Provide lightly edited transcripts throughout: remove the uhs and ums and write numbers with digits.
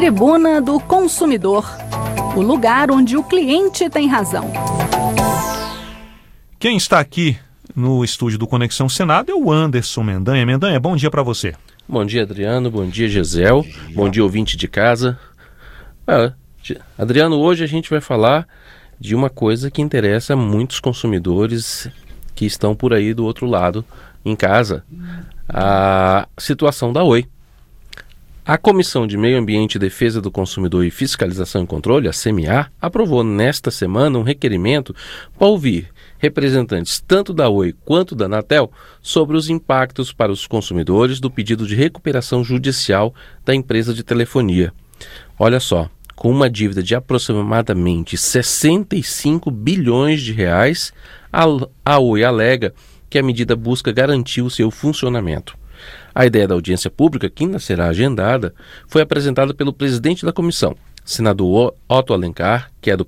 Tribuna do Consumidor, o lugar onde o cliente tem razão. Quem está aqui no estúdio do Conexão Senado é o Anderson Mendanha. Mendanha, bom dia para você. Bom dia, Adriano. Bom dia, Gisel. Bom dia, ouvinte de casa. Adriano, hoje a gente vai falar de uma coisa que interessa muitos consumidores que estão por aí do outro lado, em casa, a situação da Oi. A Comissão de Meio Ambiente, Defesa do Consumidor e Fiscalização e Controle, a CMA, aprovou nesta semana um requerimento para ouvir representantes tanto da Oi quanto da Anatel sobre os impactos para os consumidores do pedido de recuperação judicial da empresa de telefonia. Olha só, com uma dívida de aproximadamente 65 bilhões de reais, a Oi alega que a medida busca garantir o seu funcionamento. A ideia da audiência pública, que ainda será agendada, foi apresentada pelo presidente da comissão, senador Otto Alencar, que é do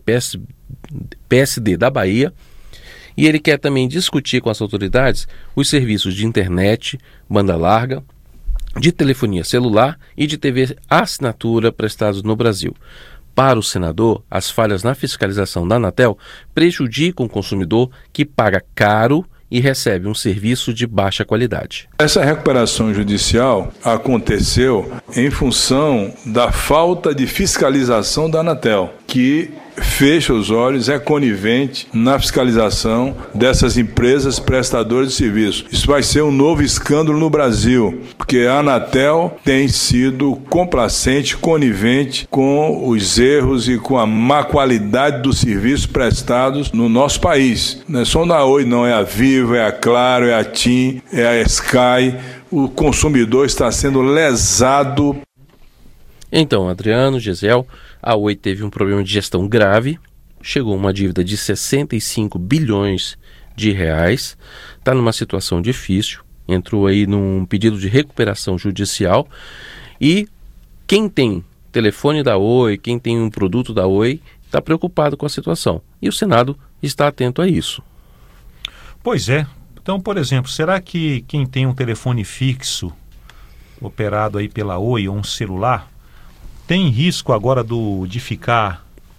PSD da Bahia, e ele quer também discutir com as autoridades os serviços de internet, banda larga, de telefonia celular e de TV assinatura prestados no Brasil. Para o senador, as falhas na fiscalização da Anatel prejudicam o consumidor que paga caro e recebe um serviço de baixa qualidade. Essa recuperação judicial aconteceu em função da falta de fiscalização da Anatel, que fecha os olhos, é conivente na fiscalização dessas empresas prestadoras de serviço. Isso vai ser um novo escândalo no Brasil, porque a Anatel tem sido complacente, conivente com os erros e com a má qualidade dos serviços prestados no nosso país. Não é só da Oi, não, é a Vivo, é a Claro, é a TIM, é a Sky. O consumidor está sendo lesado. Então, Adriano, Gisel, a Oi teve um problema de gestão grave, chegou a uma dívida de 65 bilhões de reais, está numa situação difícil, entrou aí num pedido de recuperação judicial e quem tem telefone da Oi, quem tem um produto da Oi, está preocupado com a situação e o Senado está atento a isso. Pois é. Então, por exemplo, será que quem tem um telefone fixo operado aí pela Oi ou um celular tem risco agora de ficar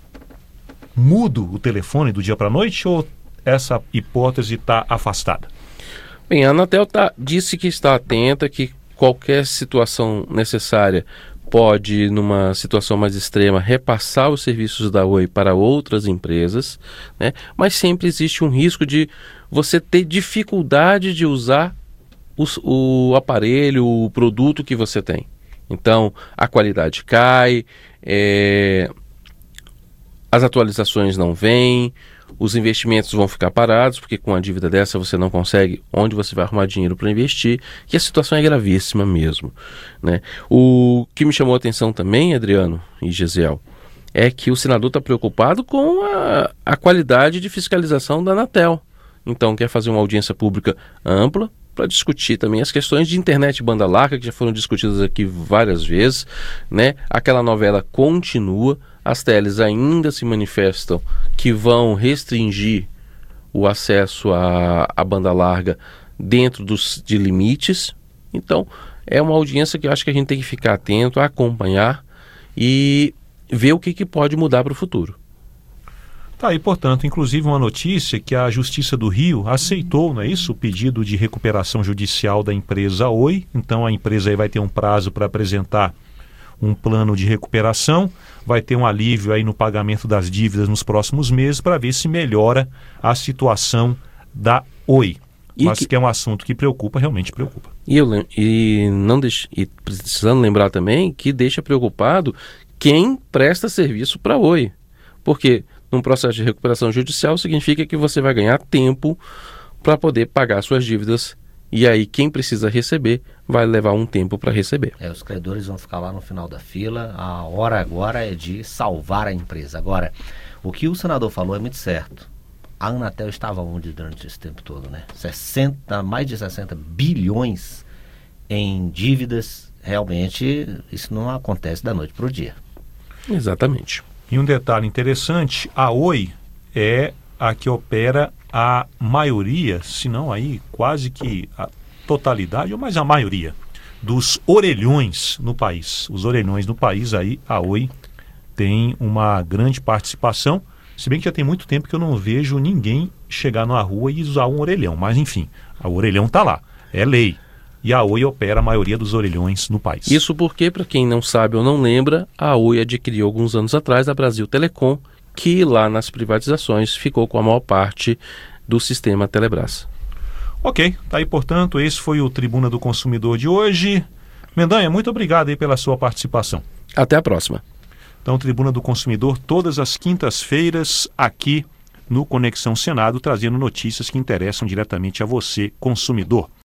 mudo o telefone do dia para a noite ou essa hipótese está afastada? Bem, a Anatel disse que está atenta, que qualquer situação necessária pode, numa situação mais extrema, repassar os serviços da Oi para outras empresas, né? Mas sempre existe um risco de você ter dificuldade de usar o aparelho, o produto que você tem. Então, a qualidade cai, as atualizações não vêm, os investimentos vão ficar parados, porque com a dívida dessa você não consegue onde você vai arrumar dinheiro para investir, e a situação é gravíssima mesmo, né? O que me chamou a atenção também, Adriano e Gisiel, é que o senador está preocupado com a qualidade de fiscalização da Anatel. Então, quer fazer uma audiência pública ampla, para discutir também as questões de internet banda larga, que já foram discutidas aqui várias vezes, né? Aquela novela continua, as teles ainda se manifestam que vão restringir o acesso à banda larga dentro de limites. Então, é uma audiência que eu acho que a gente tem que ficar atento, acompanhar e ver o que pode mudar para o futuro. Tá aí, portanto, inclusive uma notícia que a Justiça do Rio aceitou, não é isso? O pedido de recuperação judicial da empresa Oi. Então a empresa aí vai ter um prazo para apresentar um plano de recuperação, vai ter um alívio aí no pagamento das dívidas nos próximos meses para ver se melhora a situação da Oi. Mas que é um assunto que preocupa, realmente preocupa. E precisando lembrar também que deixa preocupado quem presta serviço para a Oi. Porque num processo de recuperação judicial significa que você vai ganhar tempo para poder pagar suas dívidas. E aí quem precisa receber vai levar um tempo para receber. Os credores vão ficar lá no final da fila. A hora agora é de salvar a empresa. Agora, o que o senador falou é muito certo. A Anatel estava onde durante esse tempo todo, né? Mais de 60 bilhões em dívidas. Realmente, isso não acontece da noite para o dia. Exatamente. E um detalhe interessante, a Oi é a que opera a maioria, se não aí quase que a totalidade, ou mais a maioria, dos orelhões no país. Os orelhões no país, aí a Oi tem uma grande participação, se bem que já tem muito tempo que eu não vejo ninguém chegar na rua e usar um orelhão, mas enfim, o orelhão está lá, é lei. E a Oi opera a maioria dos orelhões no país. Isso porque, para quem não sabe ou não lembra, a Oi adquiriu alguns anos atrás a Brasil Telecom, que lá nas privatizações ficou com a maior parte do sistema Telebrás. Ok, tá aí, portanto, esse foi o Tribuna do Consumidor de hoje. Mendanha, muito obrigado aí pela sua participação. Até a próxima. Então, Tribuna do Consumidor, todas as quintas-feiras, aqui no Conexão Senado, trazendo notícias que interessam diretamente a você, consumidor.